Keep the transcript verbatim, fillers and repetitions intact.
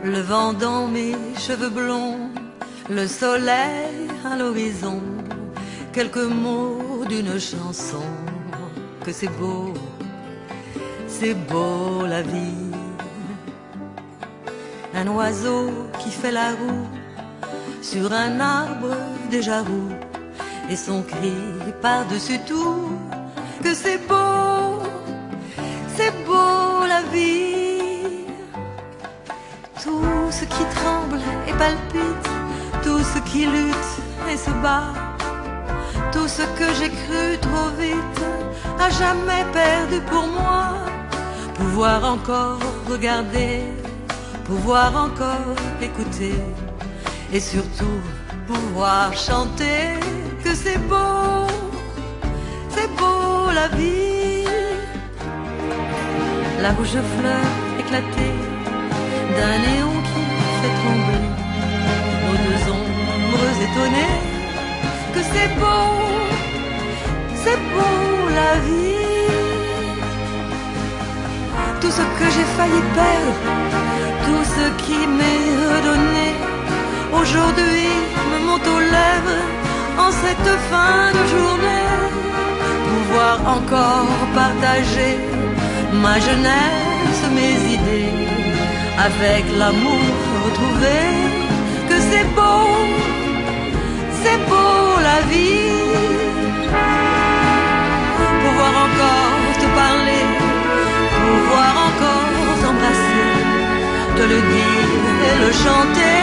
le vent dans mes cheveux blonds, le soleil à l'horizon, quelques mots d'une chanson, que c'est beau, c'est beau la vie. Un oiseau qui fait la roue sur un arbre déjà roux, et son cri par-dessus tout, que c'est beau, c'est beau la vie. Tout ce qui tremble et palpite, tout ce qui lutte et se bat, tout ce que j'ai cru trop vite, à jamais perdu pour moi. Pouvoir encore regarder, pouvoir encore écouter, et surtout pouvoir chanter, que c'est beau, c'est beau la vie. La rouge fleur éclatée d'un néon qui fait trembler nos deux ombres étonnées, que c'est beau, c'est beau la vie. Tout ce que j'ai failli perdre, tout ce qui m'est redonné, aujourd'hui me monte aux lèvres en cette fin de journée. Pouvoir encore partager ma jeunesse, mes idées, avec l'amour retrouvé, que c'est beau, c'est beau la vie. Pouvoir encore te parler, pouvoir encore t'embrasser, te le dire et le chanter,